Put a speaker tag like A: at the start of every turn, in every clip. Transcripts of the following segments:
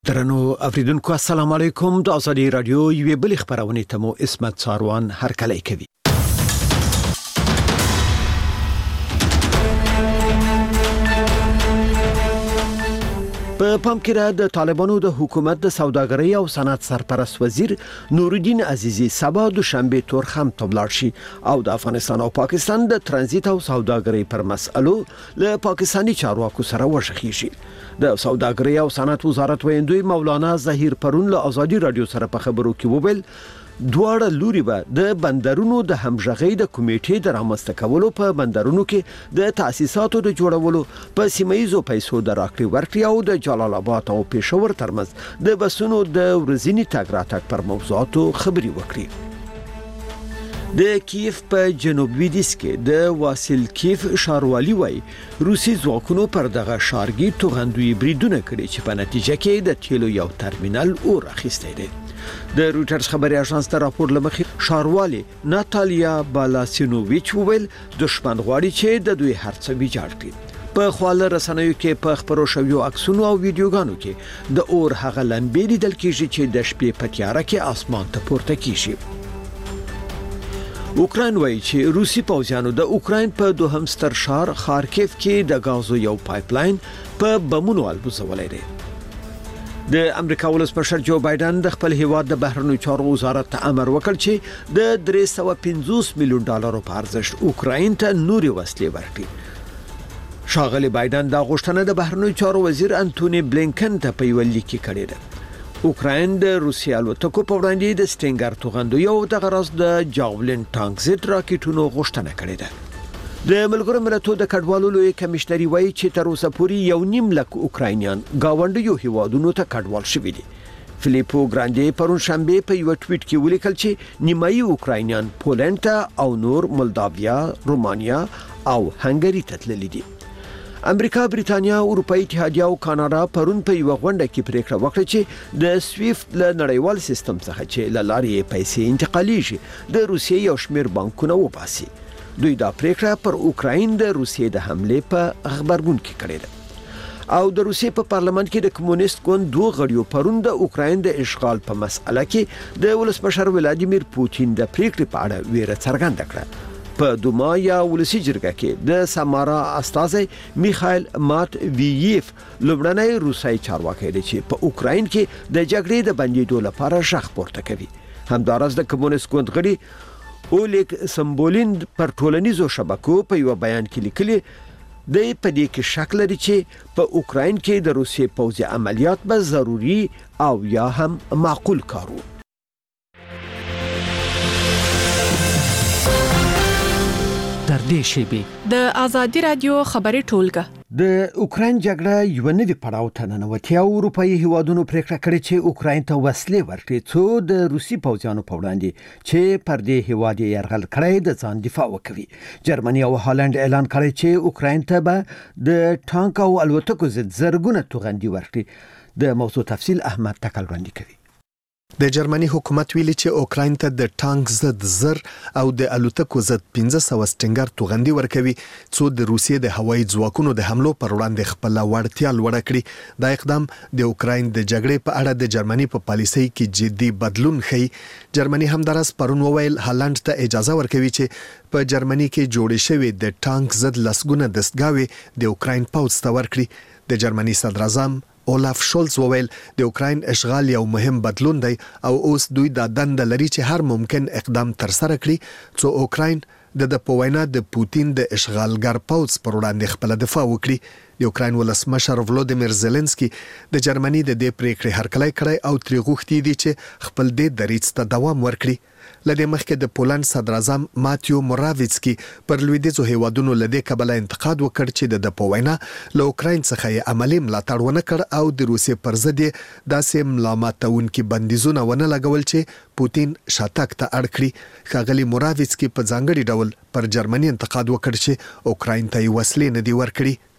A: درنو اوریدونکو السلام علیکم. د ازادي رادیو یوې بلې خبرونه ته مو اسمت ساروان هرکلی کوي. په پام کې د طالبانو د حکومت د سوداګرۍ او صنعت سرپرست وزیر نورالدین عزیزی سبا دوشنبه تورخم ته ولاړ شي او د افغانستان او پاکستان د ترانزیت او سوداګرۍ پر مسئلو له پاکستاني چارواکو سره وشخیږي. د سوداګرۍ او صنعت وزارت ویندوی مولانا ظهیر پرون له ازادي رادیو سره په خبرو کې وویل دواړه لوري به د بندرونو د همغږۍ د کمیټې د رامنځته کولو په بندرونو کې د تاسیساتو د جوړولو په سیمایزو پیسو د راکړې ورکړې او د جلال آباد او پېښور ترمنځ د بسونو د ورځني تګ راتګ پر موضوعاتو خبري وکړي. د کیف په جنوب لویدیځ کې د واسیل کیف ښاروالي وای روسي ځواکونو پر دغه ښارګي توغندوی بریدونه کړي چې په نتیجه کې د تیلو یو ترمینل اور اخیستی دی. د رويټرز خبري اژانس ته راپور لمخې ښاروالي ناتالیا بالاسینوویچ وویل دښمن غواړي چې د دوی هرڅه ویجاړ کړي. په خواله رسنیو کې په خبرو شویو عکسونو او ویډیوګانو کې د اور هغه لمبې لیدل کیږي چې د شپې په تیاره کې اسمان ته پورته کیږي. اوکراین وایي چې روسي پوځیانو د اوکراین په دوهم ستر ښار خارکیف کې د غازو یو پایپلاین په بمونو البوزولای دی. د امریکا ولسمشر جو بایدن د خپل هیواد د بهرنیو چارو وزارت ته امر وکړ چې د 350 میلیون ډالرو په ارزښت اوکراین ته نوري وسلې ورکړي. شاغلی بایدن دا غوښتنه د بهرنیو چارو وزیر انټونی بلینکن ته په یو لیک کې کړې ده. اوکراین د روسیا الوتکو په وړاندې د سټینګر توغندو یو د غرض د جاولین ټانک زد راکټونو غوښتنه کړې ده. د ملګرو ملتونو د کډوالو لوی کمشنري وایي چې تر اوسه پورې 1.5 لک اوکراینیان گاونډیو هیوادونو ته کډوال شوي دي. فلیپو ګرانډي پرون شنبه په یو ټویټ کې ولیکل چې نیمایي اوکراینیان پولند ته او نور مولداویا، رومانیا او هنګری ته تللي دي. امریکا، بریټانیا، اروپאי اتحادیه او کاناډا پرون په یو غونډه کې پریکړه وکړه چې د سویفت له نړیوال سیستم څخه چې لارې پیسې انتقالیږي د روسیې یو شمېر بانکونه وباسي. دوی دا پریکړه پر اوکراین د روسیې د حمله په خبرګون کې کړې ده. او د روسیې په پارلمان کې د کمونیست ګوند دوه غړیو پرون د اوکراین د اشغال په مسأله کې د ولسمشر ولادیمیر پوتین د پریکړې په اړه ویره څرګنده کړه. په دوما یا ولسی جرګه کې د سامارا استازي میخائیل ماتوییف لومړنی روسي چارواکي دی چې په اوکراین کې د جګړې د بندیدو لپاره شخ پورته کوي. همدارس د کمونیست ګوند غړي اولیګ سمبولین پر ټولنیزو شبکو په یو بیان کې لیکلي د پدې کې شک لري چې په اوکراین کې د روسي پوځي عملیات به ضروری او یا هم معقول کارو.
B: در دې شیبه
C: د ازادي رادیو خبري ټولګه
A: د اوکراین جګړه یو نوی پړاو ته ننوتي او اروپאי هیوادونو پریکړه کړې چې اوکراین ته وسلې ورکړي څو د روسي پوځیانو په وړاندې چې پر دې هیواد یې يرغل کړی د ځان دفاع وکوي. جرمني او هالند اعلان کړی چې اوکراین ته به د ټانک او الوتکو ضد زرګونه توغندي ورکړي. د موضوع تفصیل احمد تکل وړاندې کوي.
D: د جرمني حکومت ویلي چې اوکراین ته د ټانک ضد زر او د الوتکو ضد 1500 سټینګر توغندي ورکوي څو د روسیې د هوایي ځواکونو د حملو پر وړاندې خپل وړتیا لوړه کړي. دا اقدام د اوکراین د جګړې په اړه د جرمني په پالیسۍ کې جدي بدلون ښيي. جرمني همدارس پرون وویل هالند ته اجازه ورکوي چې په جرمني کې جوړې شوې د ټانک ضد لسګونه دستګاوې د اوکراین پوځ ته ورکړي. د جرمني صدر اعظم اولاف شولز وویل د اوکراین اشغال یو مهم بدلون دی او اوس دوی د دند لري چې هر ممکن اقدام تر سره کړي څو اوکراین د پوینا د پوتین د اشغالګر پوځ پر وړاندې خپل دفاع وکړي. د اوکراین ولسمشر ولودیمیر زيلنسکي د جرمني د دې پریکړې هرکلی کړی او تری غوښتي دي چې خپل د دریځ ته دوام ورکړي. لدې مخکې د پولند صدر اعظم ماتیو موراویڅکی پر لویدیځو هیوادونو لدې کبله انتقاد وکړ چې د پوینا له اوکراین څخه عملی ملاتړ ونه کړ او د روسیې پر ضد داسې ملامتونکي بندیزونه ونه لګول چې پوتین شاتګ ته اړ کړي. ښاغلي موراویڅکی په ځانګړي ډول پر جرمني انتقاد وکړ چې اوکراین ته وسلې نه دی ورکړي.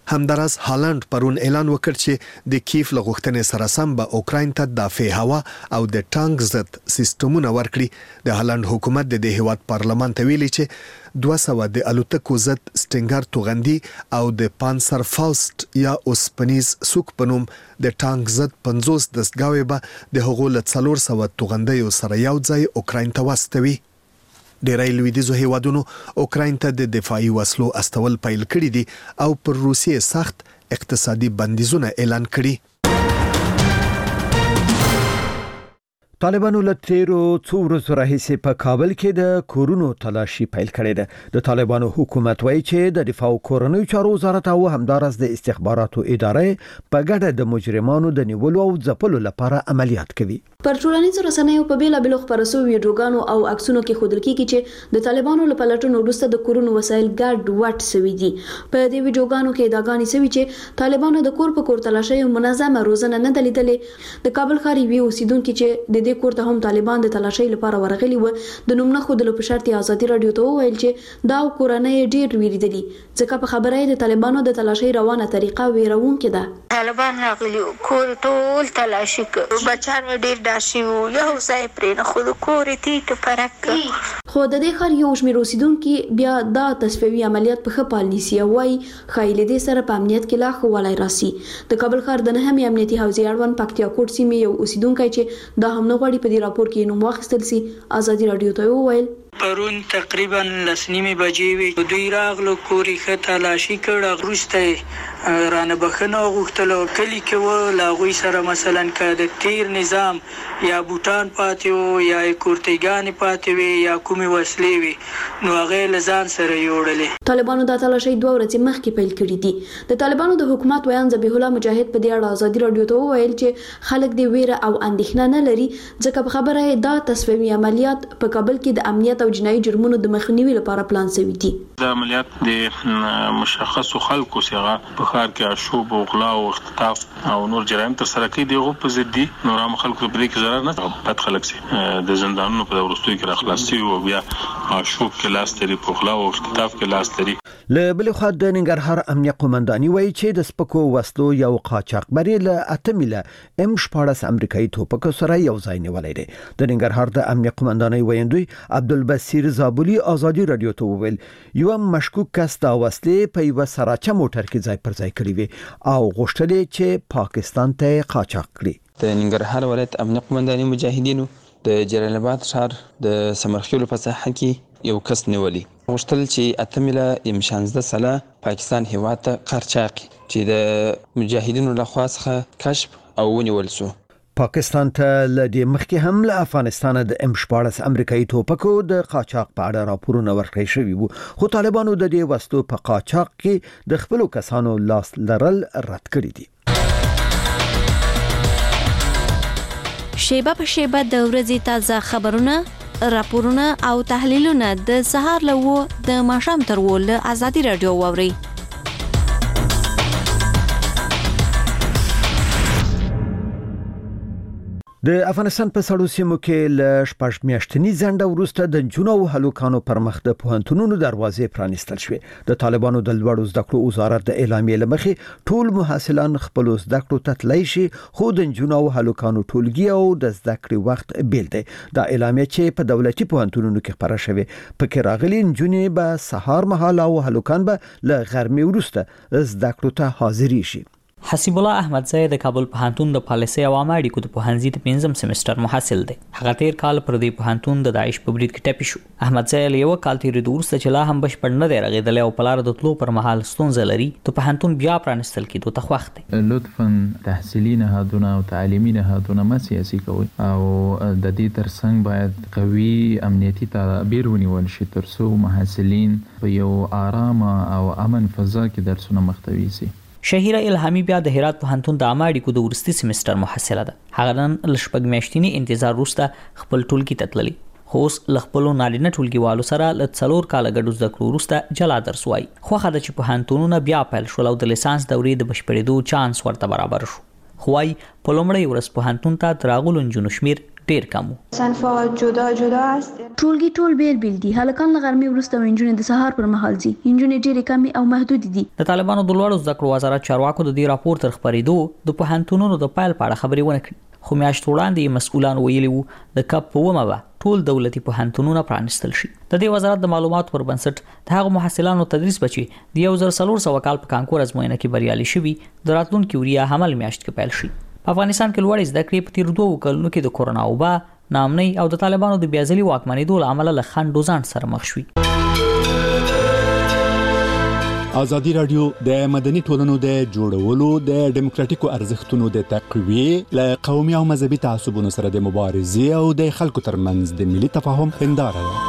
D: همداراز هالند پرون اعلان وکړ چې د کیف له غوښتنې سره سم به اوکراین ته دافع هوا او د ټانک ضد سیستمونه ورکړي. د هالند حکومت د هیواد پارلمان ته ویلي چې 200 د الوتکو ضد سټینګر توغندي او د پانسر فاوست یا اوسپنیز سوک په نوم د ټانک ضد 50 دستګاوې به د هغو له 400 توغندیو سره یو ځای اوکراین ته واستوي. ډیری لویدیځو هیوادونو اوکراین ته د دفاعي وسلو استول پیل کړي دي او پر روسیې سخت اقتصادي بندیزونه اعلان کړي.
A: طالبانو له تیرو څو ورځو راهیسې په کابل کې د کورونو تلاشي پیل کړې ده. د طالبانو حکومت وایي چې د دفاع او کورنیو چارو وزارت او همدارس د استخباراتو ادارې په ګډه د مجرمانو د نیولو او ځپلو لپاره عملیات کوي.
E: پر ټولنیزو رسنیو په بیلابېلو خبرسو ویډیوګانو او عکسونو کې ښودل کېږي چې د طالبانو له پلټنو وروسته د کورونو وسایل ګډ وډ شوي دي. په دې ویډیوګانو کې ادعاګانې شوي چې طالبانو د کور په کور تلاشي منظمه روزنه نه ده لیدلې. د کابل ښار یوې اوسیدونکو چې د دې کور ته هم طالبان د تلاشي لپاره ورغلي و د نوم نه ښودلو په شرط ازادي رادیو ته وویل چې دا کورنۍ ډېر ویریدلي ځکه په خبره یې د طالبانو د تلاشي روانه طریقه ویرونکې ده.
F: طالبان راغلي کور ټول تلاشي کړ بچان ډېر داشي یو ځای پرې نه خو د کورې تیټ پرک.
E: خو د دې ښار یو شمېر اوسیدونکي بیا دا تصفیوي عملیات په ښه پال نیسي او وایي ښایي له دې سره په امنیت کې لا ښه والی راسي. د کابل ښار د نهمې امنیتي حوزې اړوند پکتیا کوټ سیمې یو اوسیدونکی چې دا هم نه غواړي په دې راپور کې نوم واخیستل سي ازادي رادیو ته وویل
G: پرون تقریبا 9:30 بجې وي دوی راغلو کورې ښه تلاشي کړه وروسته رانه بخښنه وغوښتله کلي کې و له هغوی سره مثلا که د تیر نظام یا بوټان پاتې وو یا کورتیګانې پاتې وي یا کومې وسلې وي نو هغه له ځان سره یوړلې.
E: طالبانو دا تلاشي 2 ورځې مخکې پیل کړې دي. د طالبانو د حکومت ویان ذبیح الله مجاهد په دې اړه ازادي رادیو ته وویل چې خلک د ویره او اندېښنه نه لري ځکه په خبره یې دا تصفیوي عملیات په کابل کې د امنیت او جنایي جرمونو د مخنیوي لپاره پلان شوی دي.
H: دا عملیات د مشخصو خلکو څخه په ښار کې عشوب او غلا او اختطاف او نور جرایم تر سره کوي دغه په ضد دي. نور عام خلکو په دې کې ضرر نه پات خلک سي د زندانونو په ورستوي کې راخلاصي او بیا عشوب کې لاس لري په غلا او اختطاف کې لاس لري.
A: له بل خوا د ننګرهار امنیه قومنداني وایي چې د سپکو وسلو یو قاچاقبري له 8 میله M14 امریکایي توپک سره یو ځای نیولې ده. د ننګرهار د امنیه قومنداني ویندوی عبدالبصیر زابلی ازادي رادیو ته وویل یو مشکوک کس د وسلې په یو سراچه موټر کې ځای پر ځای کړی وي او غوښتل چې پاکستان ته قاچاق کړي.
I: د ننګرهار ولایت امنیه قومنداني مجاهدینو د جلال آباد ښار د سمرخیلو په ساحه کې یو کس نیولی غوښتل چې 8 میله M16 سله پاکستان هیواد ته قاچاق چې د مجاهدینو لخوا څخه کشف او ونیول شو.
A: پاکستان ته لدې مخکې هم له افغانستان د M14 امریکایي توپکو د قاچاق په اړه راپورونه ورکړل شوي وو خو طالبانو د دې وسلو په قاچاق کې د خپل کسانو لاس لرل رد کړی دي.
J: شیبه په شیبه د ورځې تازه خبرونه راپورونه او تحلیلونه د سهار له 9 د ماښام تر 10 له ازادي رادیو واوري.
A: د افغانستان په سړو سیمو کې له شپږ میاشتنی ځنډ وروسته د جنونو هلوکانو پر مخ د پوهنتونونو دروازې پرانیستل شوې. د طالبانو د لوړو زده کړو وزارت د اعلامیې لمخې ټول محصلان خپل زده کړو ته تللی شي خو د جنونو هلوکانو ټولګي او د زده کړې وخت بیل دی. دا اعلامیه چې په دولتي پوهنتونونو کې خبره شوې پکې راغلي جنې به سهار مهال او هلوکان به له غرمې وروسته زده کړو ته حاضر شي.
K: حسیب الله احمدزی د کابل پوهنتون د پالیسي او عامه اړیکو د پوهنځي د 5م سیمستر محصل دی. هغه تیر کال پر دې پوهنتون د داعش په برید کې ټپي شو. احمدزی له یو کال تیرېدو وروسته چې لا هم بشپړ نه دی رغېدلی او په لاره د تلو پر مهال ستونزه لري د پوهنتون بیا پرانیستل کېدو ته خوښ دی.
L: لطفا تحصیلي نهادونه او تعلیمي نهادونه ما سیاسي کوي او د دې ترڅنګ باید قوي امنیتي تدابیر ونیول شي ترڅو محصلین په یو آرامه او امن فضا کې درسونه مختوي شي.
K: شهیره الهامي بیا د هرات پوهنتون د عامه اړیکو د ورستي سیمستر محصله ده. هغه نن ل شپږ میاشتنی انتظار وروسته خپل ټولګي ته تللی خو اوس له خپلو نارینه ټولګیوالو سره له 4 کاله ګډو زده کړو وروسته جلا درس وایي. خوښه ده چې پوهنتونونه بیا پیل شول او د لیسانس دورې د بشپړېدو چانس ورته برابر شو. خو وايي په لومړۍ ورځ پوهنتون ته د راغلو نجونو شمېر ډیر کم وو.
M: صنف‌ها جدا جدا است.
E: ټولګي ټول بیل دي. هلکان له غرمې وروسته انجونې د سهار پر مهال ځي. انجونې ډېرې کمې او محدود دي.
K: د طالبانو د لوړو زده کړو وزارت چارواکو د دې راپور تر خبرېدو د پوهنتونونو د پایل په اړه خبرې ونه کړې. خو میاشت وړاندې مسؤلان ویلي وو د کپ په ومه به ټول دولتي پوهنتونونه پرانستل شي. د دې وزارت د معلوماتو پر بنسټ د هغو محصلانو تدریس بچي د 1400 کال په کانکور ازموینه کې بریالي شوي د راتلونکي وریا حمل میاشت کې پیل شي. په افغانستان کې لوړې زده کړې په تیر 2 کلونو کې د کورونا وبا، ناامنۍ او د طالبانو د بیازلي واکمنېدو له امله له خنډ ځان سره مخ شوي.
N: ازادي رادیو د مدني ټولنو د جوړولو د ډیموکراتیکو ارزښتونو د تقویې له قومي او مذهبي تعصبونو سره د مبارزې او د خلکو ترمنځ د ملي تفاهم هنداره ده.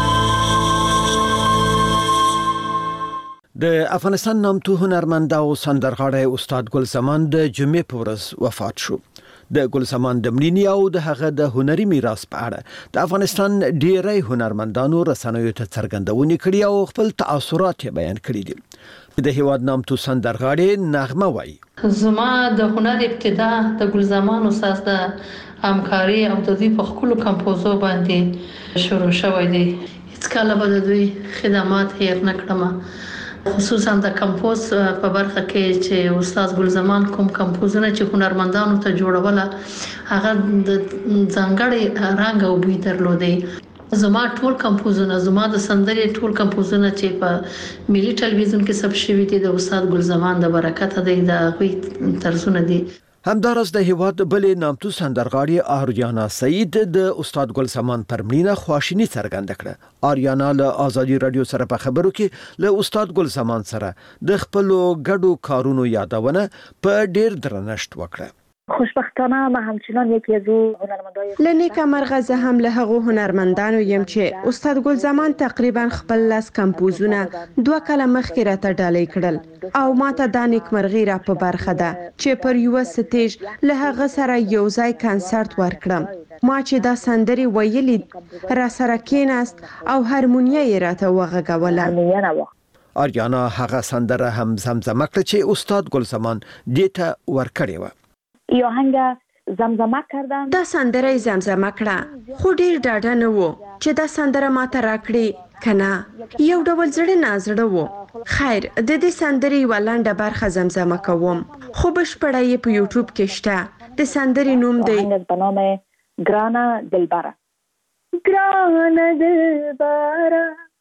A: د افغانستان نامتو هنرمند او سندرغاړی استاد ګل زمان د جمعې په ورځ وفات شو. د ګل زمان د مړینې او د هغه د هنري میراث په اړه د افغانستان ډیری هنرمندانو رسنیو ته څرګندونې کړې او خپل تاثرات بیان کړي دي. د هیواد نامتو سندرغاړی نغمه وایي:
O: زما د هنر ابتدا د ګل زمان استاد د همکاري او د دوی په خپل کمپوزو باندې شروع شوی دی. هیڅ کله به د دوی خدمات هیر نه کړم، خصوصا د کمپوز په برخه کې چې استاد ګل زمان کوم کمپوزونه چې هنرمندانو ته جوړوله هغه د ځانګړي رنګ او بوی درلودي. زما ټول کمپوزونه، زما د سندرې ټول کمپوزونه چې په ملي ټلویزیون کې ثبت شوي دي د استاد ګل زمان د برکت دی، د غوي طرزونه دي.
A: همدارس د هیواد بلې نامتو سندرغاړي آریانا سعید د استاد ګل زمان پر مړینه خواشیني څرګنده کړه. آریانا له ازادي رادیو سره په خبرو کې له استاد ګل زمان سره د خپل ګډو کارونو یادونه په ډیر درنښت وکړه.
P: خوشبختانه ما همچنان یکی از هنرمندای
Q: لنیکه مرغه زه هم له هغو هنرمندانو یم چې استاد ګل زمان تقریبا خپل لاس کمپوزونه 2 کاله مخکې راته ډالۍ کړل او ماته دا نیکمرغي را په برخه ده چې پر یو سټیج له هغه سره یو ځای کنسرت ورکړم. ما چې دا سندري ویلې را سره کېناست او هارمونیه یې راته وغږوله.
A: آریانا هغه سندره هم زمزمه کړه چې استاد ګل زمان دیته ورکړې و.
P: یا آهنگ زمزمه کردن.
Q: دا سندره زمزمه کړه خو ډیر ډاډه نه وو چې دا سندره ماته راکړي کنه. یو ډول زړه نازړه وو. خیر د دې سندرې ولنډه برخه زمزمه کوم خو بشپړه یې په یوټیوب کې شته. د سندرې نوم دی
P: په نام ګرانا دلبره. ګرانا دلبره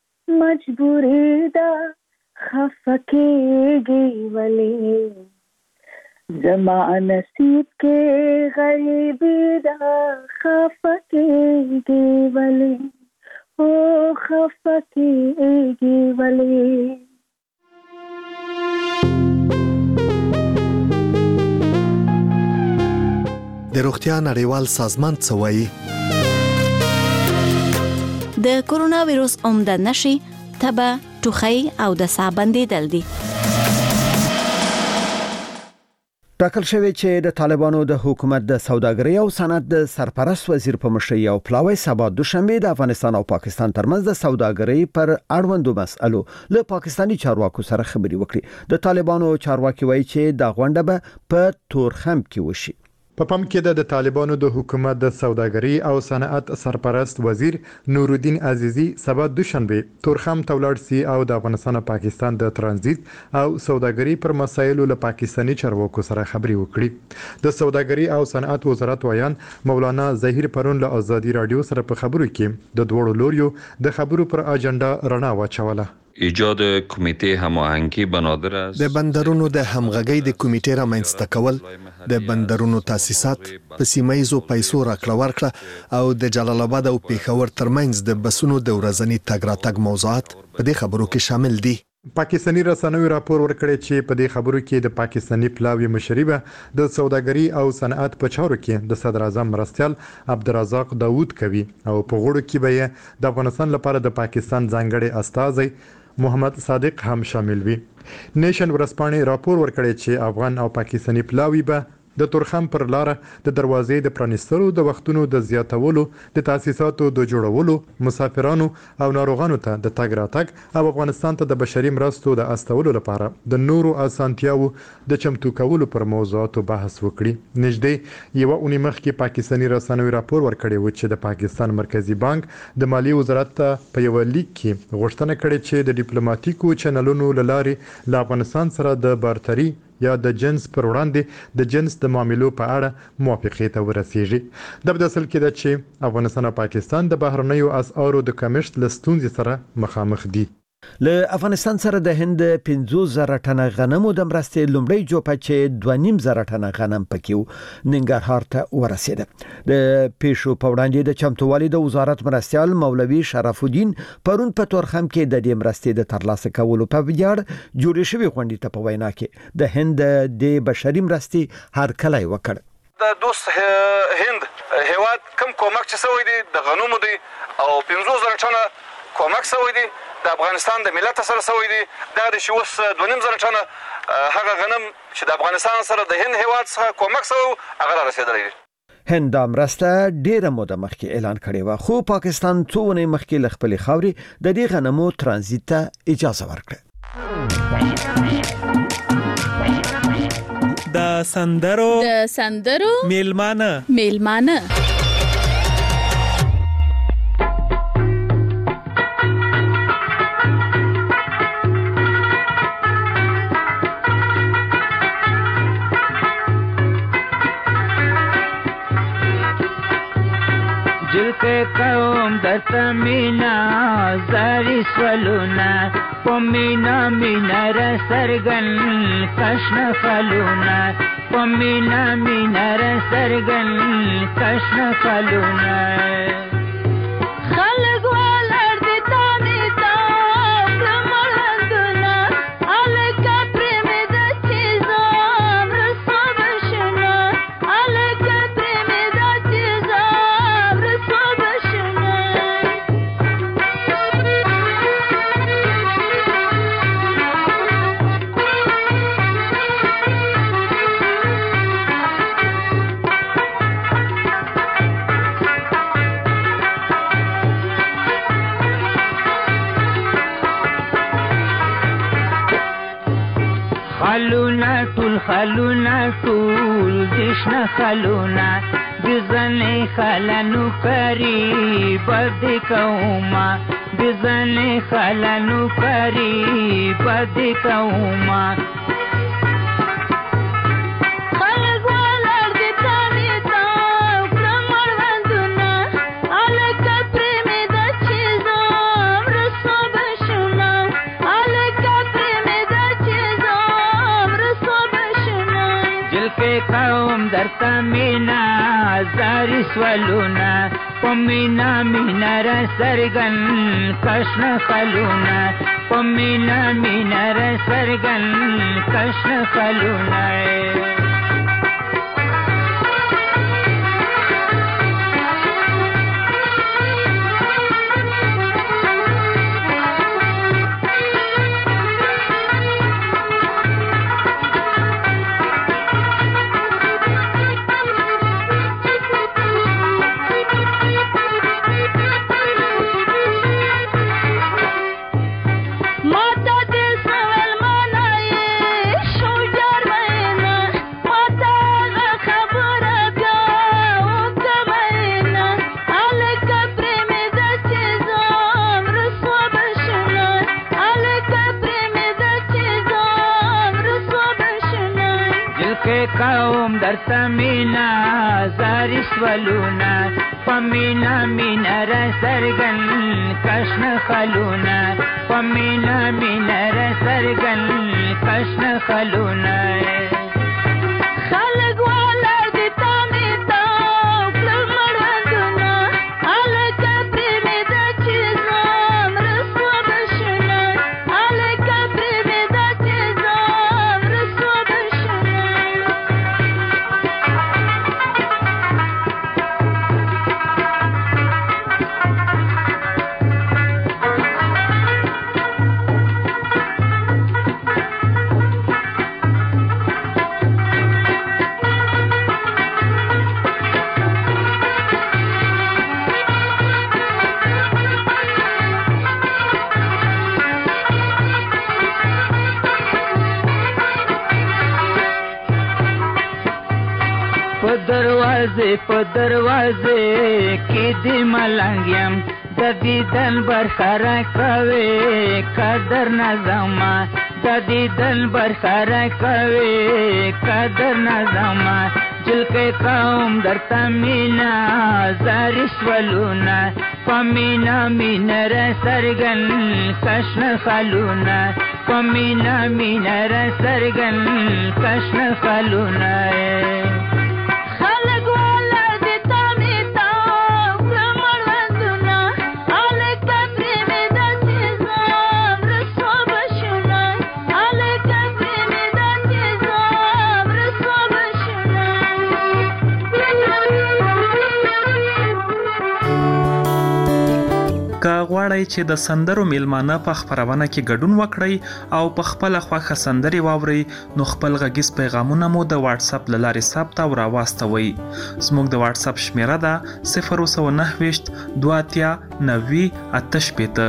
P: مجبوری دا خفکیږي ولی زما نصیب کې غریبی دا خفکیږي ولی او خفکیږي ولی.
D: د روغتیا نړیوال سازمان څه وایي؟
J: د کورونا وایروس عمده نشي تبه، ټوخی او د ساه بندیدل دي.
A: ټاکل شوی چې د طالبانو د حکومت د سوداګرۍ او صنعت د سرپرست وزیر په مشرۍ او پلاوی سبا دوشنبه د افغانستان او پاکستان ترمنځ د سوداګرۍ پر اړوندو مسئلو له پاکستانی چارواکو سره خبرې وکړي. د طالبانو چارواکي وایي چې د غونډه به په تورخم کې وشي.
R: په پام کې د طالبانو د حکومت د سوداګرۍ او صنعت سرپرست وزیر نورالدین عزیزی سبا دوشنبه تورخم ته ولاړ سي او د افغانستان او پاکستان د ترانزیت او سوداګرۍ پر مسایلو له پاکستانی چارواکو سره خبرې وکړي. د سوداګرۍ او صنعت وزارت ویان مولانا ظهیر پرون له ازادي رادیو سره په خبرو کې د دوړو لوریو د خبرو پر اجنډا رڼا واچوله.
S: ایجاد کمیټې هماهنګي بنادر است.
D: د بندرونو د همغږۍ د کمیټې رامنځته کول، د بندرونو تاسیسات په سیمایزو پیسو راکړه ورکړه او د جلال آباد او پېښور ترمنځ د بسونو د ورځني تګ راتګ موضوعات په دې خبرو کې شامل دي.
R: پاکستانی رسنیو راپور ورکړی چې په دې خبرو کې د پاکستانی پلاوی مشري به د سوداګرۍ او صنعت په چارو کې د صدر اعظم مرستیال عبدالرزاق داوود کوي او په غوړو کې به د افغانستان لپاره د پاکستان ځانګړي استازی محمد صادق هم شامل وي. نیشن ورسپانې راپور ورکړی چې افغان او پاکستانی پلاوی به د تورخم پر لار د دروازې د پرانیستلو د وختونو د زیاتولو د تاسیساتو د جوړولو مسافرانو او ناروغانو ته د تګ راتګ او افغانستان ته د بشري مرستو د استولو لپاره د نورو اسانتیاو د چمتو کولو پر موضوعاتو بحث وکړي. نږدې یو اونۍ مخکې پاکستاني رسنیو راپور ورکړی و چې د پاکستان مرکزی بانک د مالی وزارت ته په یو لیک کې غوښتنه کړې چې د ډیپلوماټیکو چینلونو لارې له افغانستان سره د بارتري یا د جنس پر وړاندې د جنس د معاملو په اړه موافقې ته ورسیږي. د بداسل کې ده چې افغانستان او پاکستان د بهرنیو اسعارو د کمښت له ستونزې سره مخامخ دي.
A: له افغانستان سره د هند 50,000 ټنه غنمو د مرستې لومړی جوپه چې 2.5 ټنه غنم پکې ننګرهار ته ورسېده. د پیشو په وړاندې د چمتووالي د وزارت مرستيال مولوي شرف الدین پرون په تورخم کې د دې مرستې د ترلاسه کولو په ویاړ جوړې شوې غونډې ته په وینا کې د هند د بشري مرستې هرکلی وکړ.
T: د دوست هند هیواد کم کومک چې سوی دی د غنمو دی او 50,000 ټنه کومک سوی دی د افغانستان د ملت سره سوی دی دا د شوس 2.5 ټنه هغه غنم چې د افغانستان سره د هند هیواد څخه کومک سوی هغه رسیدلی دی.
A: هند مرسته ډیره موده مخکې اعلان کړې و خو پاکستان څو ونې مخکې ل خپل خاوري د دې غنمو ترانزیت ته اجازه ورکړه.
C: د سندرو میلمانه
U: قوم د تمینا زاری سولونا پمینا مینا را سرگن کشن خلونا پمینا مینا را سرگن کشن خلونا خلق والر دی تامیتا کمالندونا علکا پریمی دا چیزام رسو بشنا علکا پریمی دا چیزام رسو بشنا خلونا طول دشنا خلونا بزنی خلانو کری بد کوما بزنی خلانو کری بد کوما قوم در تمینا زاری سولونا پمینا مینا را سرگن کشن خلونا پمینا مینا را سرگن کشن خلونا قوم در تمینا زاری سولونا پمینا مینا را سرگن کشن خلونا پمینا مینا را سرگن کشن خلونا دروازه په دروازه کې د ملنګ د دیدن برخره کوي قدر نظما د دیدن برخره کوي قدر نظما جلکه قوم درته مینا زارش ولونه پمینا مینا را سرګن کشن خلونه پمینا مینا را سرګن کشن خلونه
B: که غواړئ چې د سندرو میلمانه په خپرونه کې ګډون وکړئ او په خپل خوښه سندري واورئ نو خپل غږیز پیغامونه مو د واتس اپ له لارې ثبت او راواستوئ. زموږ د واتس اپ شمیره ده 029 2 90 88.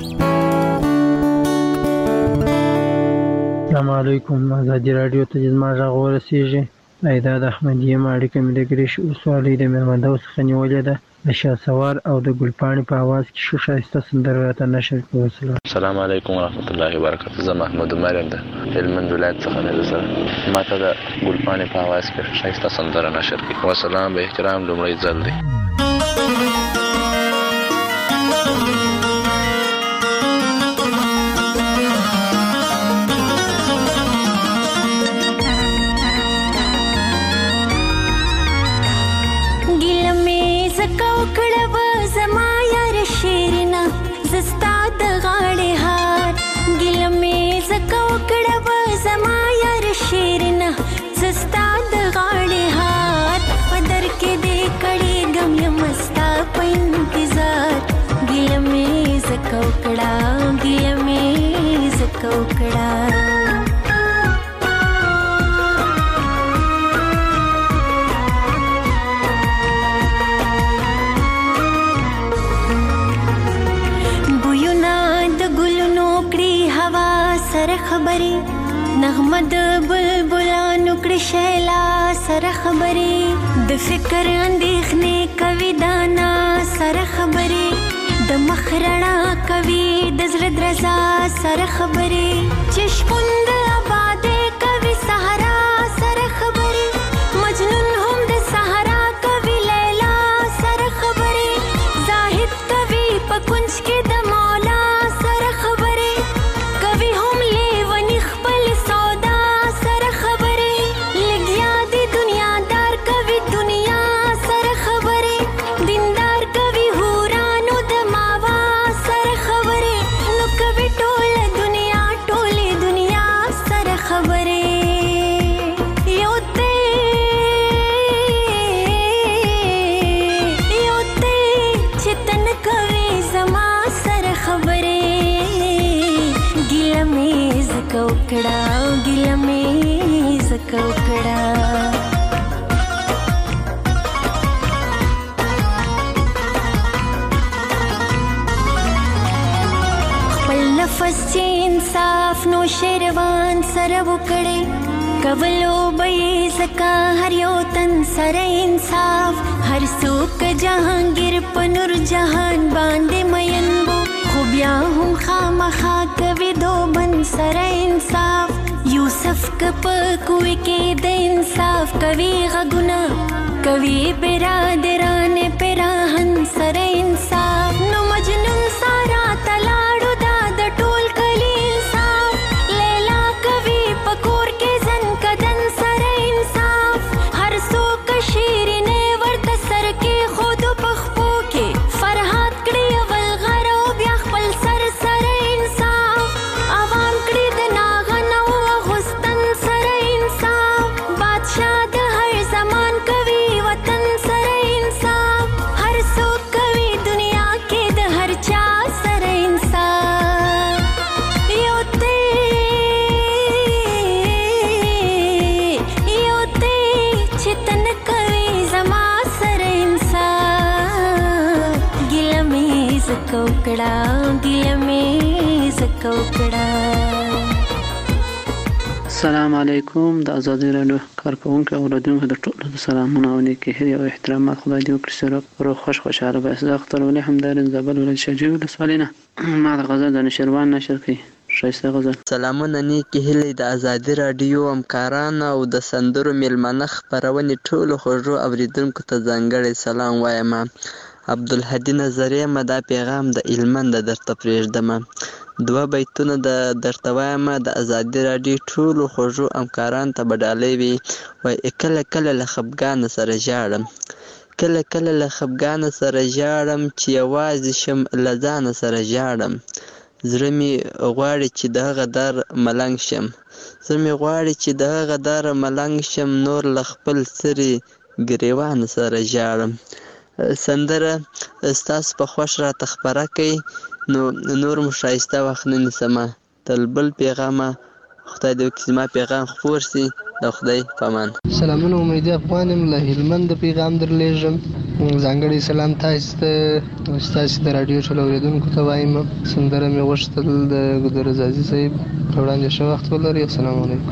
V: السلام علیکم. ازادي رادیو ته زما غږ ورسیږي. ایداد احمدیه اړیکه مې د ګریش اوسوالۍ د میرمندو څخه نیولې ده. د شاسوار او د ګلپاڼې په आवाज کې ښه ښایسته سندره راته نشر کړو.
W: السلام علیکم ورحمت الله وبرکاته. زه محمود عمر یم د هلمند ولایت څخه نه سره ماته د ګلپاڼې په आवाज کې ښایسته سندره نشر کړي. والسلام به احترام لومړی ځل دی.
X: نغمه د بلبلانو کړي شیلا سره خبرې د فکر اندېښنې کوي دانا سره خبرې د مخ رڼا کوي د زړه درزا سره خبرې چې شپون د آبادې کوي صحرا سره خبرې مجنون هم د صحرا کوي لیلا سره خبرې زاهد کوي په کونج کې د مولا سره خبرې کوي هم لیونی خپل इंसाफ नो शेरवान सर वकड़े कवलो बई सका हर यो तन सर इंसाफ हर सूक जहांगीर पनुर जहान बांधे मयनबो खुबिया हम खामखा कवि दो बन सर इंसाफ यूसुफ कप कुए के द इंसाफ कवि गगुना कवि बिरादरान पेराहन सर इंसाफ नो मजनून सारा तलाड़ू दाद टोल कली इंसाफ लैला कवि पकोर के जन कदन सर इंसाफ हर सो कशीर ने वर्त सर के खुद पखपो के फरहाद कड़ी अवल गरो ब्याखपल सर सर इंसाफ आवाम कड़ी दनागन गुस्तन सर इंसाफ बादशाह द हर जमान कवि वतन सर इंसाफ हर सो कवि दुनिया के द हर चा सर इंसाफ योते चितन कवि जमा सर इंसाफ गिलमेज कोकड़ा
F: السلام علیکم د ازادي رادیو کارکونکو او رادیو د ټولو سلامونه او نیکی هدیه او احترامات خدای دې وکړي سره روغ خوشاله به زه اختر ولې همدار زبل ولې شجیع ولسوالینه ما د غزل د نشروان نشر کوي شایسته غزل.
G: سلامونه نیکی هیلې د ازادي رادیو همکاران او د سندرو میلمنه خپرونې ټولو خوږو اوریدونکو ته ځانګړی سلام وایم. عبدالهادي نظریه ما دا پیغام د هلمند درته پرېږدم. 2 بیتونه درته وایم د ازادي رادیو ټولو خوږو همکارانو ته به ډالۍ وي. وایي کله کله له خفګانه سره ژاړم، کله کله له خفګانه سره ژاړم، چې یوازې شم له ځانه سره ژاړم. زړه مې غواړي چې د هغه در ملنګ شم، زړه مې غواړي چې د هغه در ملنګ شم، نور له خپل سرې ګریوان سره ژاړم. سندره ستاسو په خوښ راته خپره کړئ نو نور مو ښایسته وخت نه نیسمه. تل بل پیغامه خدای دې وکړي زما پیغام خپور سي. د خدای په امان.
H: سلامونه، امیدي افغان یم له هلمند پیغام درلېږم. ځانګړی سلام تاسو ته، ستاسو د راډیو ټول اوریدونکو ته وایم. سندره مې غوښتل د ګلدرز عزیز صاحب وړاندې ښه وخت ولرئ. السلام علیکم.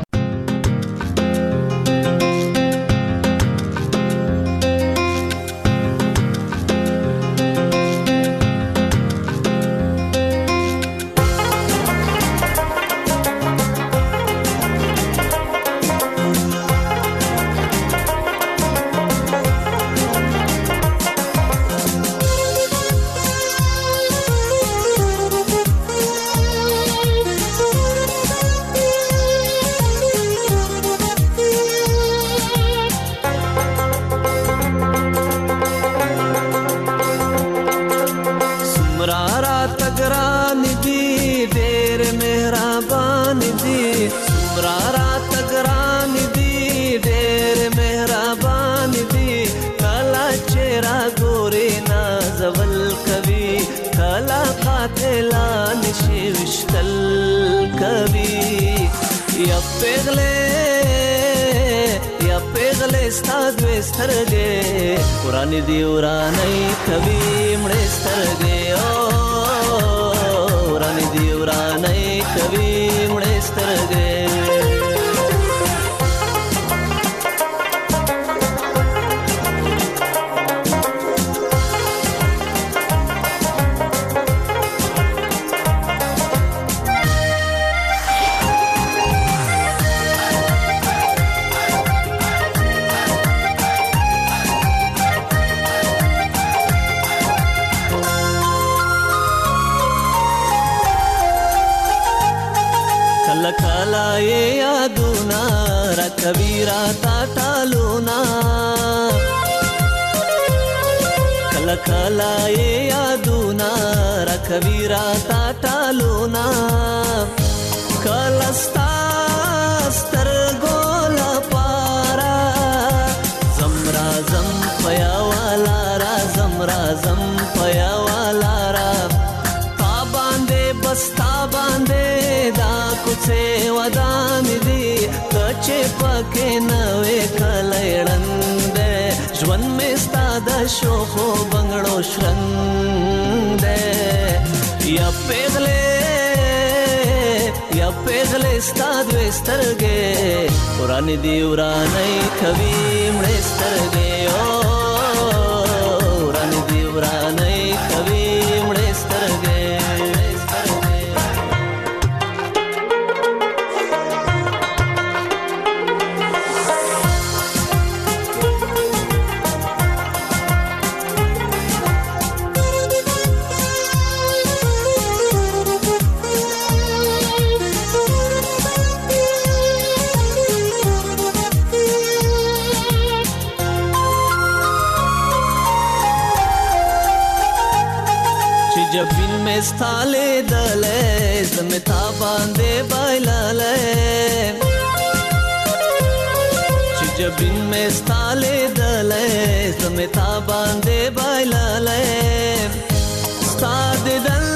I: ورانی دی ورانی کبھی مړې سترګې او ورانی دی ورانی کبھی مړې سترګې. کبیرا تا ټالونا کلا کلا یادونا را کبیرا تا ټالونا کلا ستر ګولا پارا زمرا زم پیا والا را زمرا زم پیا والا را تا باندې بستا باندې دا کوڅه ودان دي چې پکې نوې کلېړند ژوند مې ستا د شوخو بنګړو شرند یا پیغلې ستا دوې سترګې ورانې دی ورانې کوي مړې سترګې او ورانې دی ورانې کوي مړې سترګې. جبین میں ستالے دلے زمتا باندے بایلالے جبین میں ستالے دلے زمتا باندے بایلالے ستاد دل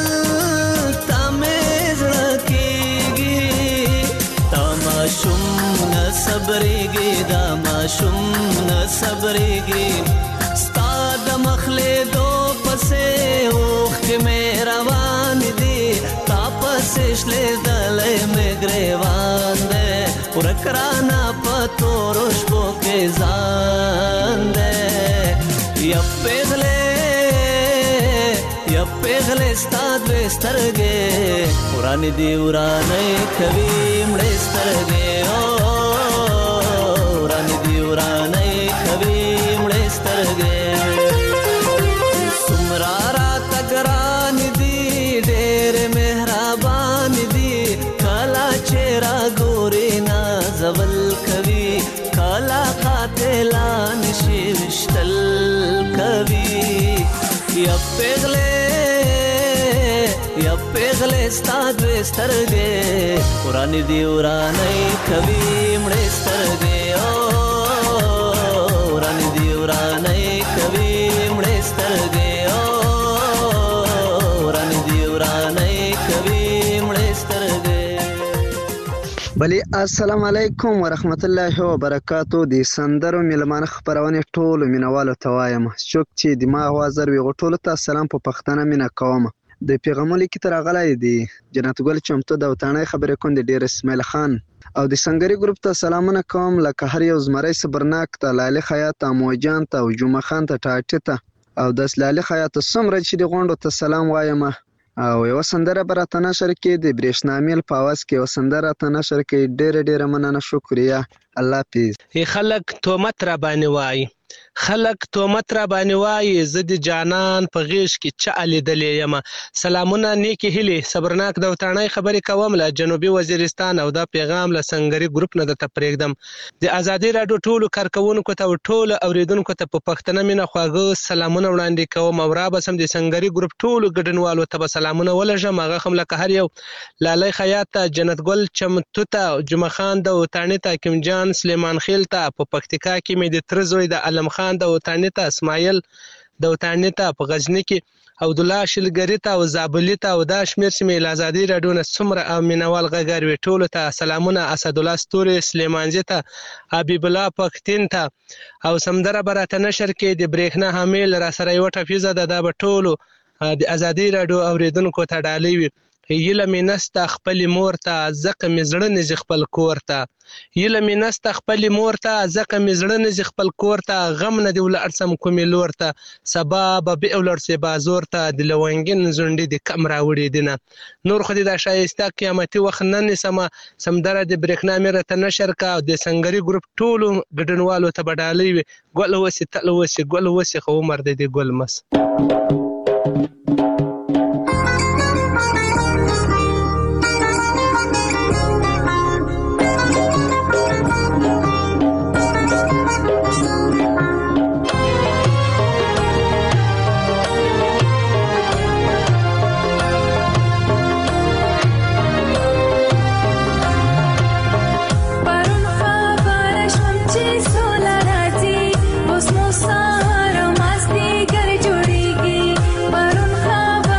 I: تامیز رکیگی تاماشم نصبریگی داماشم نصبریگی ستاد مخلے دو پسے اوخ میں روان دی تاپس شلے دلے میں گریوان دے ورکرانا پتورو شپو کې ځان دې یا پیغله ستاد وسترګې وران دی ورانې کوي مړې سترګې وران دی ورانې کوي مړې سترګې سمرا را تګران دی ډېر مهربان دی کلا چهرہ ګوري نازول کوي کلا قاتلان شي وشتل کوي یا پیغله ستاد وسترګې وران دی ورانې کوي مړې سترګې وران دی ورانې کوي مړې سترګې وران دی ورانې کوي مړې سترګې.
G: بلی السلام علیکم ورحمت الله وبرکاتو. د سندرو میلمانه خبرونه ټول مینوالو ته وایم څوک چې دماغ وازر وي غټول ته سلام په پښتنه مینا کوم. د پیغمبر کی تر غلای دی جنت ګل چمتو د وطنۍ خبرې کوم د ډیر اسماعیل خان او د سنگری ګروپ ته سلامونه کوم لکه هر یو زمری صبرناک ته لاله خیاط موجان ته او جمعه خان ته ټاټه ته او د لاله خیاط سمره چې د غونډو ته سلام وایم او یو سندره برته نشر کې د برېښنامیل په आवाज کې یو سندره ته نشر کې ډېر مننه شکریا الله پیز.
E: خلک تومت را باندې وای خلک تومت را باندې وای زه د جانان په غیش کې چا لیدلې یم. سلامونه نیکی هلي صبرناک د وطنۍ خبرې کوم له جنوبي وزیرستان او دا پیغام له سنگری ګروپ نه د تپریږدم. د ازادي راډیو ټولو کارکونکو ته او ټولو اوریدونکو ته په پښتنه مینه خواږه سلامونه وړاندې کوم او را بسم د سنگری ګروپ ټولو ګډنوالو ته سلامونه ولژم. هغه هم لکه هر یو لاله خیاط جنت ګل چمتو ته جمعه خان د وطنۍ ته حکیم جان سلیمان خیل ته په پکتیکا کې مې د ترزوی د علم خان د وطنۍ ته اسماعیل د وطنۍ ته په غزنی کې او د الله شلګری ته او زابلی ته او دا شمیر چې مې آزادي راډیو نه څومره او مینوال غږر وی ټولو ته سلامونه. اسد الله ستوري سلیمانزی ته حبیب الله پختین ته او سمدره براته نشر کې د برېښنا حامل را سره یو ټفیزه ده د ټولو د آزادي راډیو اوریدونکو ته ډالۍ وي. یله مې نسته خپل مور ته زکه مې زړه نه خپل کور ته یله مې نسته خپل مور ته زکه مې زړه نه خپل کور ته غم نه دی ولرسم کومې لور ته سبا به ولرسې بازور ته د لونګین زونډې د کم راوړې دینه نور خو دې د شایسته قیامتي وخت نن سمدره د برېښنا مې ته نشر کا او د سنگری ګروپ ټولو ګډنوالو ته بدالې وي ګل وسی تل وسی ګل وسی خو عمر دې ګل مس.
X: Sahara masti kar jodegi, parun khab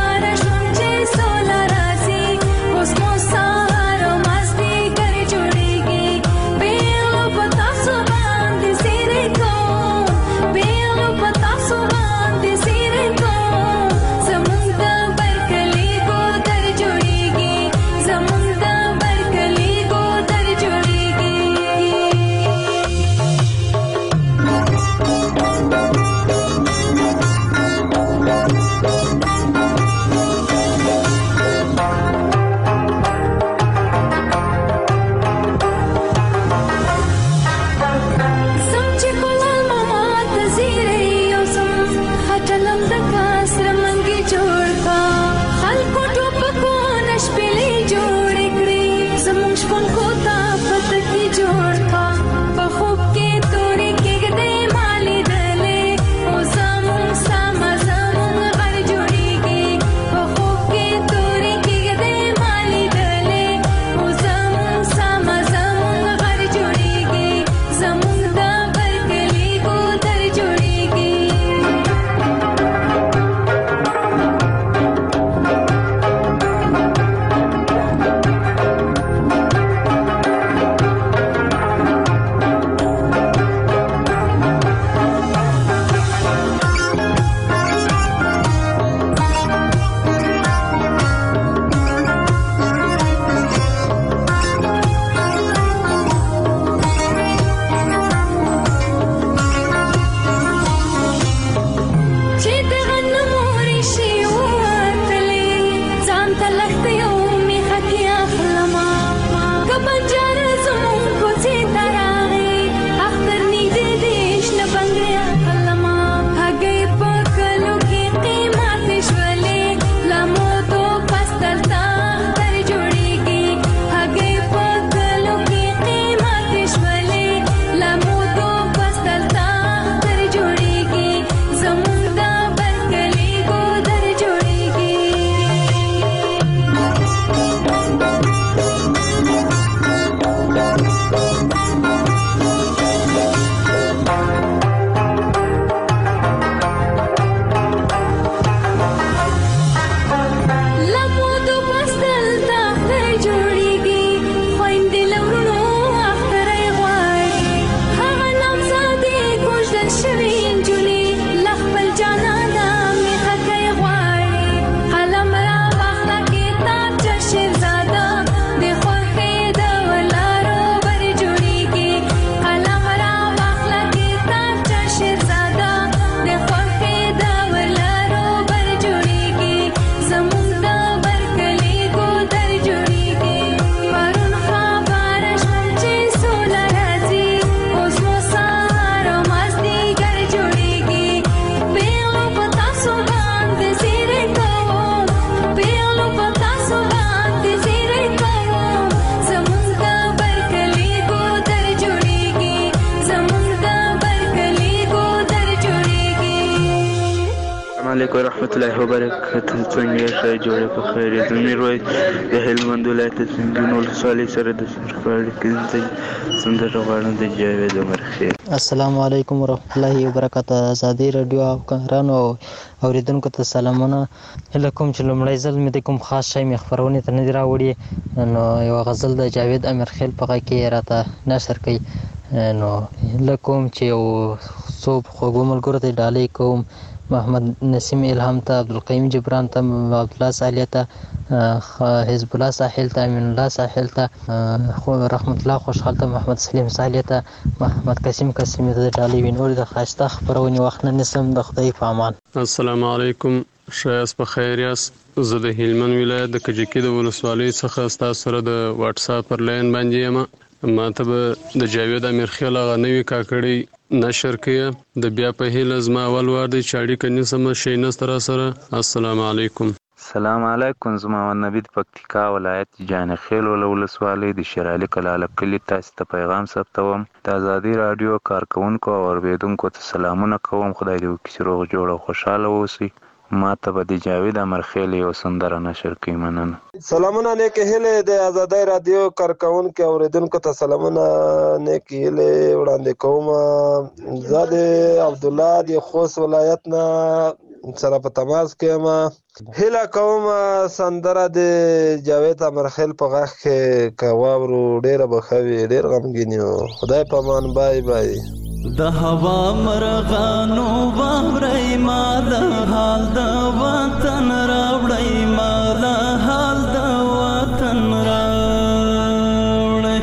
G: علیکم ورحمۃ اللہ وبرکاتہ. څنګه ښه جوړه په خیر یې. د میرویس د هلمند ولایت سنګین ولسوالۍ سره د سرپاړي کې سندره غواړم د جاوید امرخیل.
K: السلام علیکم ورحمۃ اللہ وبرکاتہ. ازادي رادیو او کارانو اوریدونکو ته سلامونه. لکم چې لومړی ځل مې د کوم خاص شی مې خبرونه ته نه دی راوړي، نو یو غزل د جاوید امرخیل په غږ کې راته نشر کړي. نو لکم چې یو څو خوږو ملګرو ته ډالۍ کوم، محمد نسیم الهام ته، عبدالقیم جبران ته، عبدالله صالح ته، حزب الله ساحل ته، امین الله ساحل ته، رحمت الله خوشحال ته، محمد سلیم صالح ته، محمد قاسم قاسمی ته ډالۍ وي. نور د ښایسته خپرونې وخت نه نیسم. د خدای په امان.
L: السلام علیکم. ښه په خیر یاست. زه د هلمند ولایت د کجکي د ولسوالۍ څخه ستاسو سره د واتس اپ پر لاین باندې یم. ما ته به د جاوید امرخیل هغه نوې کاکړۍ نشر کړي. د بیا په هیله زما اول وار دی چې اړیکه نیسم شی نسته را سره. السلام علیکم.
M: السلام علیکم. زه محمد نبی د پکتیکا ولایت جانخیل ولسوالۍ د شیرعلي کلاله کلي تاسو ته پیغام ثبتوم. د ازادي رادیو کارکونکو او اوریدونکو ته سلامونه کوم. خدای دې وکړي چې روغ جوړ او خوشحاله اوسئ. ما ته به د جاوید امرخیل یو سندره نشر کړي. مننه.
N: سلامونه نیکې هیلې د ازادي رادیو کارکونکو اوریدونکو ته سلامونه نیکې هیلې وړاندې کوم. زه د عبدالله د خوست ولایت نه سره په تماس کې یم. هیله کوم سندره د جاوید امرخیل په غږ کې که واورو ډېره به ښه وي. ډېر غمګین یو. خدای په امان. بای بای.
I: د هوا مرغانو واورئ ما د حال د وطن راوړئ، ما د حال د وطن راوړئ.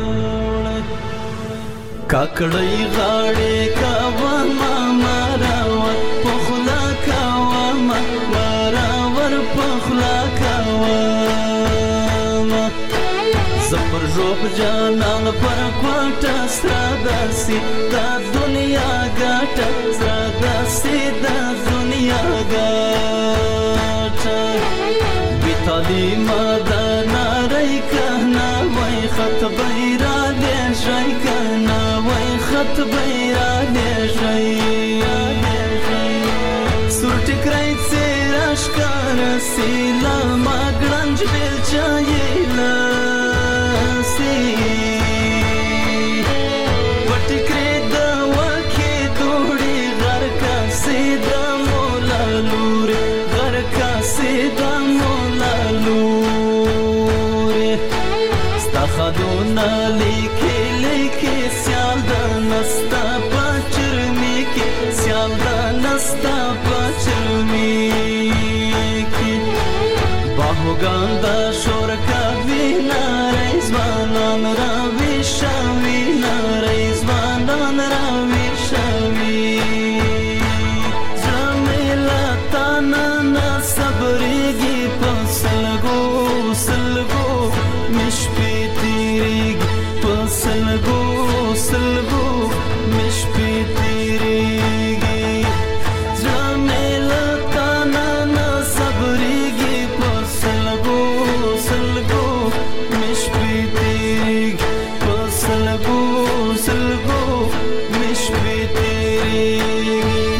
I: کاکړۍ غاړې کوه ما مراور په خوله کوه ما مراور په خوله کوه ما. زه پر ژوب جانان پر کوټه سره داسې دا دنیا ګټه سره داسې دا دنیا ګټه. بې تعلیمه دا نارۍ که نه وای خط به یې رالیږئ، که نه وای خط به یې رالیږئ. سور ټیکری څېره ښکاره سي له ما ګړنج بیلچه یې لاسي. پټکرې د وکې دوړې غر کاسې د مولا لورې، غر کاسې د مولا لورې. ستا خدونه لیکې لیکې سیال د نستا په چرمې کې، سیال د نستا په چرمې کې. باهوګان د شور کوي نارې ځوانان راویښوي، نارې ځوانان راویښوي. زړه مې له تا نه صبرېږي، په سلګو سلګو مې شپې تېرېږي، په سلګو سلګو مې شپې تېرېږي. زړه مې له تا نه صبرېږي، په سلګو سلګو مې شپې تېرېږي، په سلګو سلګو مې شپې تېرېږي.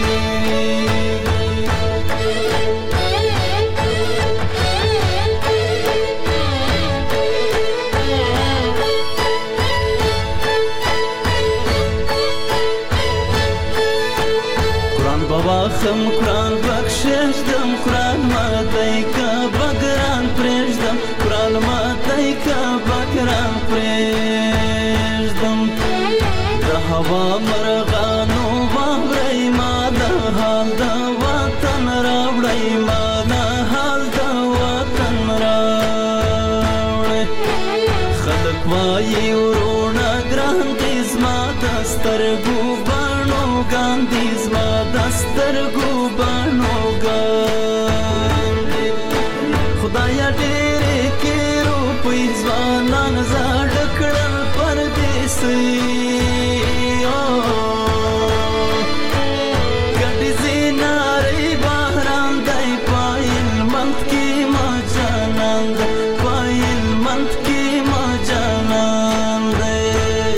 I: قرآن بواخم قرآن بکششدم، قرآن ماتی که بگران پریشدم، قرآن ماتی که بگران پریشدم. د هوا مرغانو واورئ ما د حال د وطن راوړئ، ما د حال د وطن راوړئ. خلک وایي ورونه ګران دي زما د سترګو بڼو ګاندي، زما د سترګو بڼو ګاندي. خدایا ډېرې کې روپۍ ځوانان زاړه کړل پردیسۍ. ګډې زینارې بهران دی په هلمند کې ما جانان دی، په هلمند کې ما جانان دی.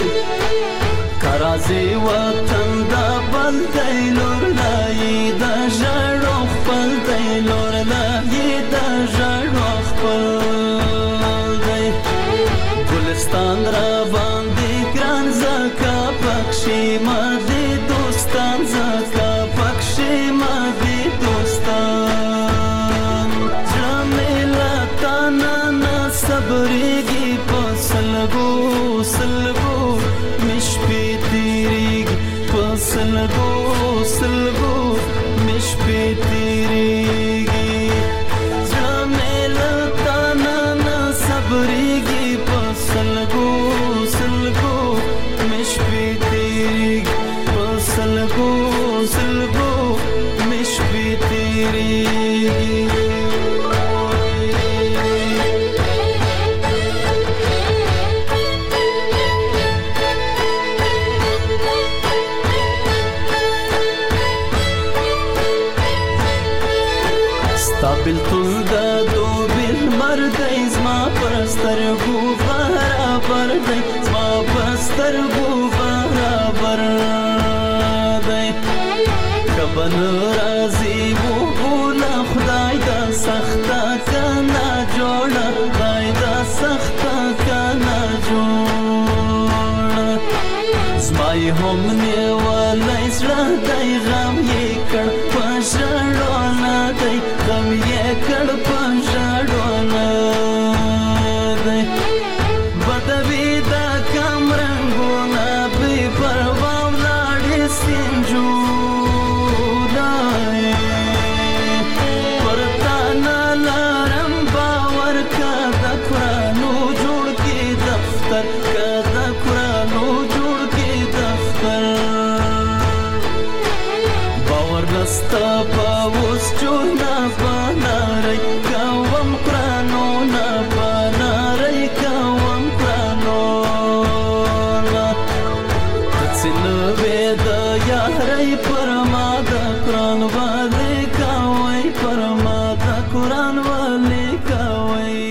I: که راځې وطن دا بل دی لور لایي د ژړو دوستان را باندې ګران زکا پکښې ما دې دوستان زکا پکښې ما دې دوستان زړه مې له تا نه صبرېږي په سلګو سلګو مې شپې تېرېږي په سلګو سلګو مې شپې تېرېږي زړه مې له تا نه صبرېږي په سلګو سلګو مې شپې تېرېږي په سلګو سلګو مې شپې تېرېږي بلتون دا دو بل مردی زما پرسترگو برابر دی زما پرسترگو برابر دی کبن رازی و بولا خدای دا سختا کنا جوڑا خدای دا سختا کنا جوڑا زمای هم نیوالی زړه دی غم یې کړ په ژړونه دی غم یې کړ په ژړونه دی بدوي دا کم رنګونه بې پروا ولاړې سینجونه پر تا نه لرم باور که د قرانو جوړ کې دفتر که د قرانو جوړ کې دفتر باور نستا په اوس جوړه بناري کوم قرانو نه بناري کوم قرانو نه تڅنوي د یاري پر ما د قران باندې کوي پر ما د قران باندې کوي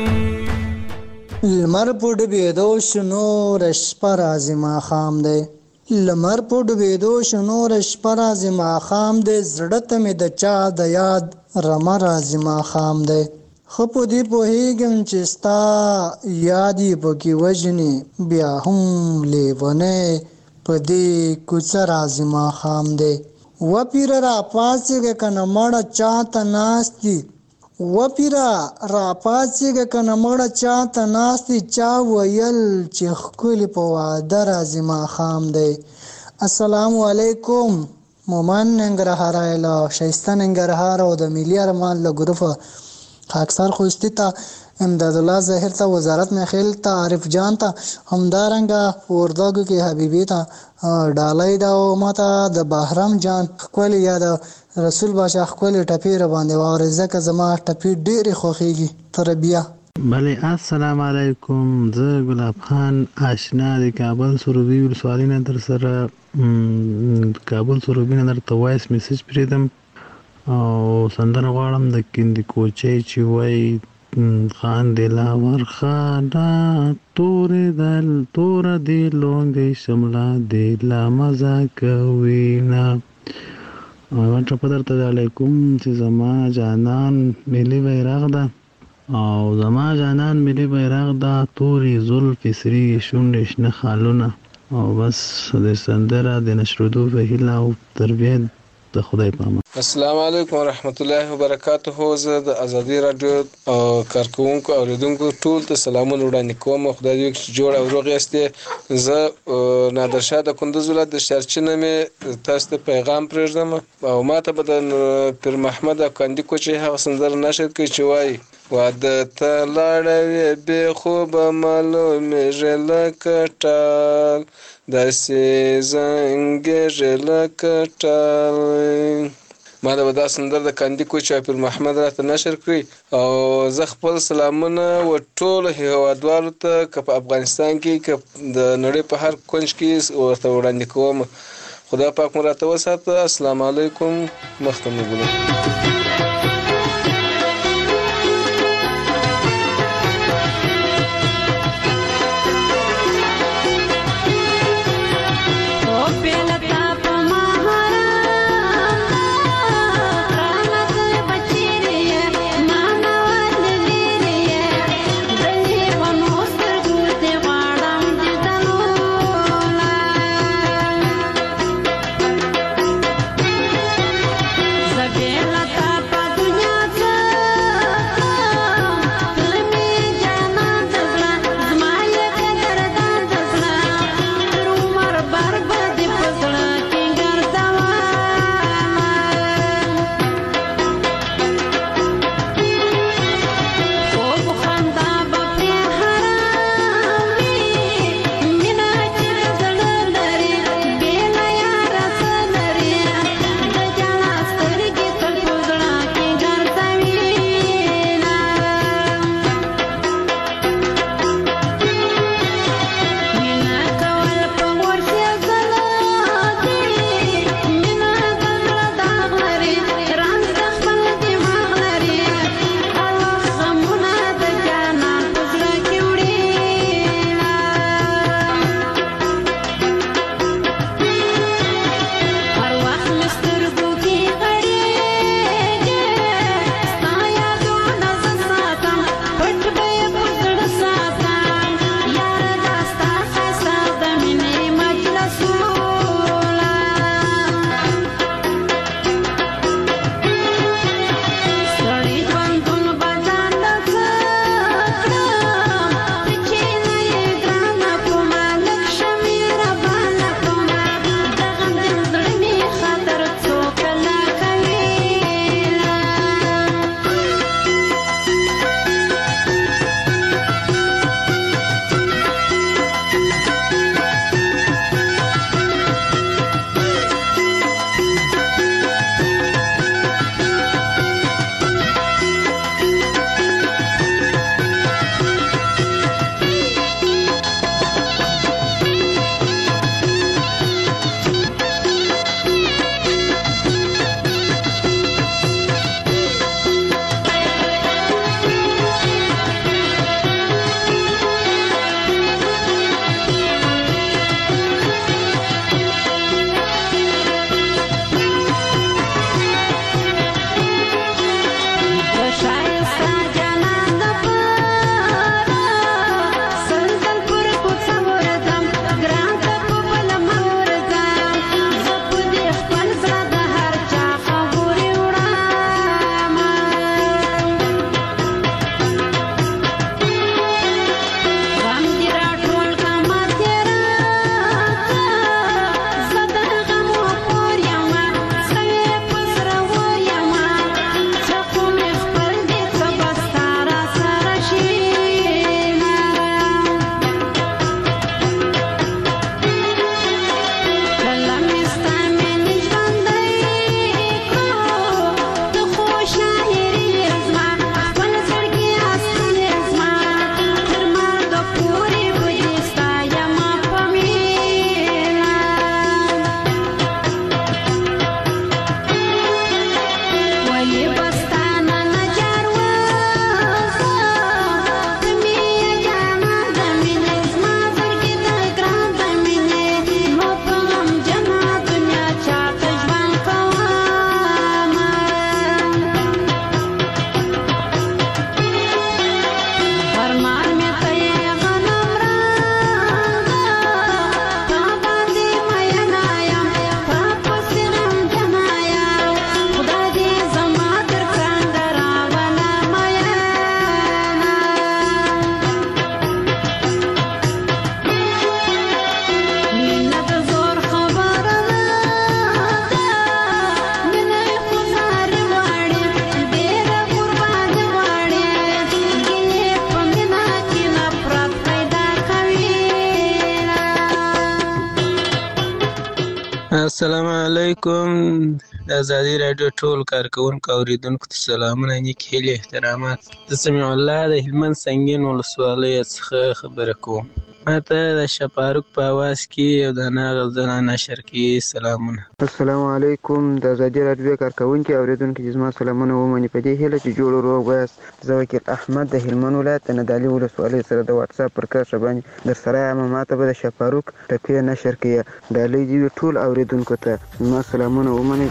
J: لمر پډ بيدو شنو رشپا رازما خام دی لمر پډ بيدو شنو رشپا رازما خام دی زړه ته مې د چا د یاد رما رازما خام دی خپو دی پوهیږم چې ستا یادې پکې وژنې بیا هم لیونی په دې کوڅه رازما خام دی و پیر را پاسېږه که نه مړه چاته ناست دي و پیرا را پاسېږه که نه مړه چاته ناست دي چا ویل چې ښکلي په واده راځي ماښام دی السلام علیکم مومن ننګرهاری له ښایسته ننګرهار او د ملي ارمان له ګروپه خاکسار خوستی ته امداد الله ظاهر ته وزارت میخیل ته عارف جان ته همدارنګه وردګو کې حبیبي ته ډالۍ ده او ماته د بهرام جان ښکلې یا د رسول باشا ښکلې ټپې را باندې واورې ځکه زما ټپې ډېرې خوښېږي تر بیا
O: بله السلام علیکم زه ګلاب خان آشنا د کابل سروبي ولسوالۍ نه در سره کابل سروبي نه درته وایس میسج پرېږدم او سندره غواړم د کندي کوچۍ چې وایي خان دی لاورخانه توره دی لونګۍ شمله دی لا مزه کوي نه واټه په درته علیکم چې زما جانان ملي بیرغ ده او زما جانان ملي بیرغ ده تورې زلفې سرې شونډې شنه خالونه او بس د سندره د نشرودو په هیله او تربیت د خدای په امان.
E: السلام علیکم ورحمت الله وبرکاته. زه د ازادي رادیو کارکونکو اوریدونکو ټول ته سلامونه وړاندې کوم. خدای دې وکړي چې جوړ او روغ یاستئ. زه نادرشاه د کندوز ولایت د شارچینه مې تاسو ته پیغام پرېږدم او ماته به د پیر محمد کندي کوچۍ هغه سندره نشر کړي چې وایي واده ته لاړوې بې خوبه معلومېږي لکه ټال داسې زنګېږي لکه ټال. ما د دا سندره د کندي کوچۍ او پیر محمد راته نشر کړي او زه خپل سلامونه و ټولو هیوادوالو ته که په افغانستان کې که د نړۍ په هر کونج کې ورته وړاندې کوم. خدا پاک مو راته وساته. السلام علیکم. مخته مو ګلو.
P: Wow.
E: السلام علیکم. د ازادي رادیو ټول کارکونکو اوریدونکو ته سلامونه، نیک هیلې، احترامات. زه سمیع الله د هلمند سنګین ولسوالۍ څخه خبره کوم. ماته د شپاروک په اواز کې یو دانه غزل نشر کې سلامونه.
D: السلام علیکم. د ازادي رادیو کارکونکو اوریدونکو ته زما سلامونه ومني. په دې هیله چې جوړ روغ وایاست. زه وکیل احمد د هلمند ولایت د ندالي ولسوالۍ سره د واتساپ پر کرښه باندې در سره یم. ماته به د شپاروک ټپې نشر کې ډالۍ دي ټول اوریدونکو ته زما سلامونه ومني.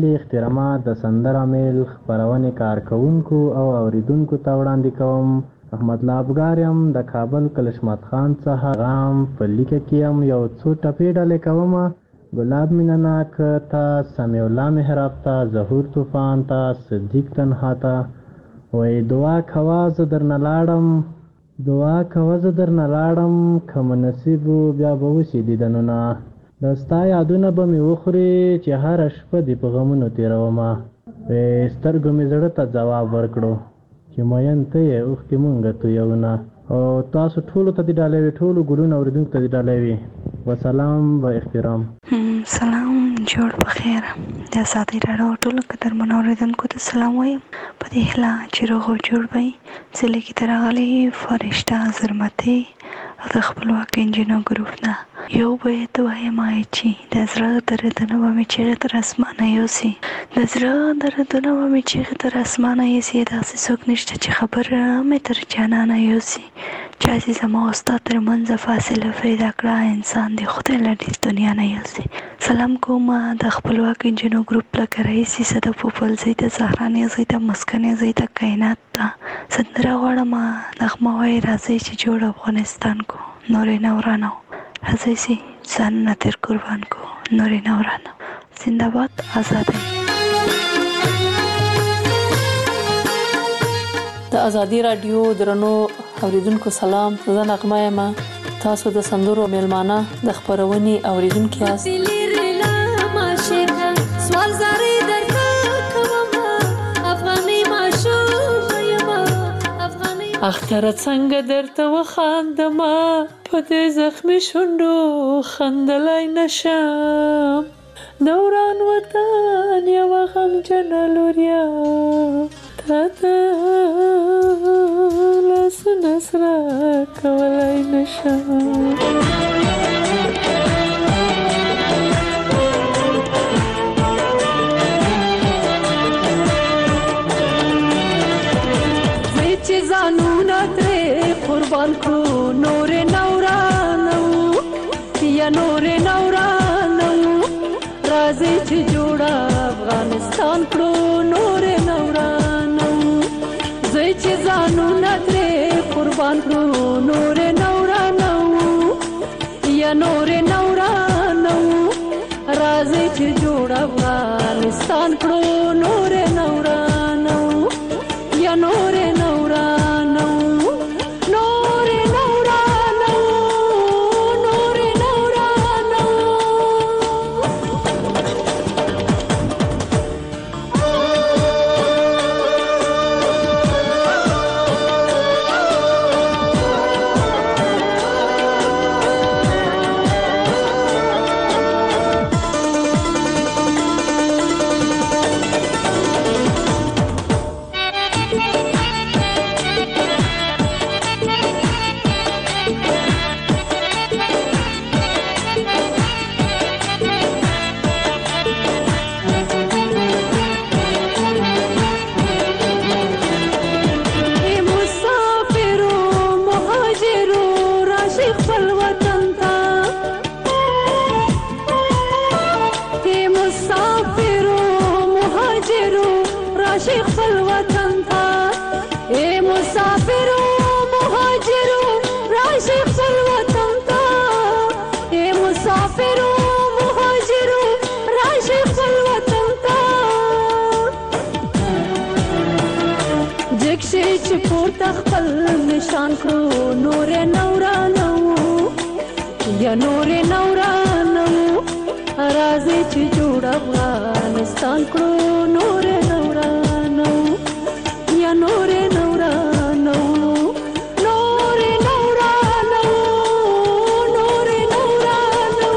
P: احترامات د سندره میل خبرونه کارکونکو او اوریدونکو ته وړاندې کوم احمد لابګار یم د کابل کلشمات خان څخه غام په لیکه کې یم یو څو ټپې ډلې کومه ګلاب مینناک تا سمیع الله محراب تا ظهور طوفان تا صدیق تنها تا وای دعا کوه زه درنه لاړم که مو نصیب بیا به وشي دیدنونه د ستا یادونه به مې وخوري چې هره شپه دې په غمونو تېرومه سترګو مې زړه ته ځواب ورکړو چې مین ته یې اوښکې مونږه تویونه او تاسو ټولو ته دې ډالۍ وي ټولو ګلونو اورېدونکو ته دې ډالۍ وي وسلام و احترام
Q: سلام جوړ بخیر د ازادۍ راډیو ټولو قدرمنو اورېدونکو ته سلام وایم په دې هیله چې روغ او جوړ وئ زه لیکې ته راغلې فرشته زرمتې او د خپلواک انجینو ګروپ نه یو بیت وایم چې د زړه دردونه به مې چیغې تر اسمانه یوسي د زړه دردونه به مې چیغې تر اسمانه یوسي داسې څوک نشته چې خبره مې تر جانانه یوسي چا چې زما او ستا تر منځه فاصله پیدا کړه انسان دې خدای له دې دنیا نه یوسي سلام کوم د خپلواک انجینو ګروپ لکه رئیسي صد پوپلزۍ ته زهرانې زۍ ته مسکنې زۍ ته کائنات ته سندره غواړم نغمه وایي راځئ چې جوړ افغانستان کو نورې نورانو راځئ چې ځانونه تر قربان کو نورې نورانو زنده باد آزادۍ
R: د ازادي رادیو درنو اوریدونکو سلام زه نغمه یم تاسو د سندرو میلمانه د خبرونې اوریدونکو یاست اختر څنګه درته وخاندما په دې زخمي شونډو خندلای نشم دوران وطن یو غمجن لوریا تا لاسونه سره کولای نشم قربان کو نور نورانو یا نور نورانو راځي چې جوړه افغانستان کړو نور نورانو زوی چې ځانو نترې قربان کړو نور نورانو یا نور نورانو راځي چې جوړه افغانستان کړو نور نورانو یا نور نورانو نشان کړو نور نورانو یا نور نورانو راځي چې جوړ افغانستان کړو نور نورانو یا نور نورانو نور نورانو نور نورانو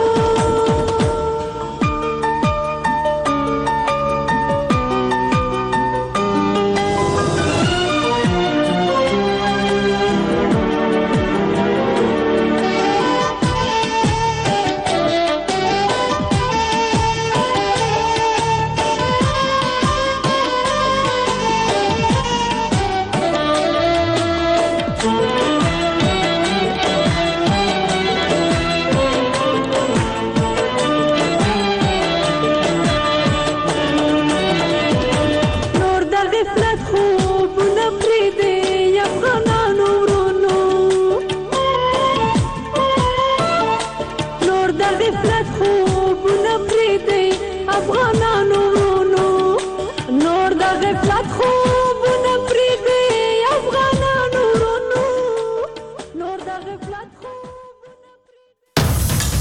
A: افغانانو